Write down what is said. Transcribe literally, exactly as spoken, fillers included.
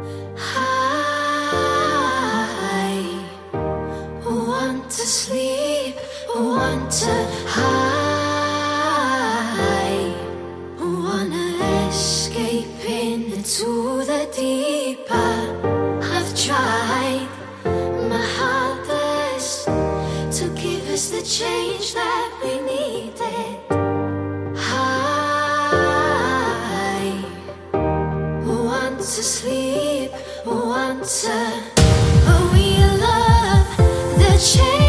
I want to sleep, want to hide, wanna escape into the deeper. I've tried my hardest to give us the change that we needed. I want to sleep, want to, but we love the change.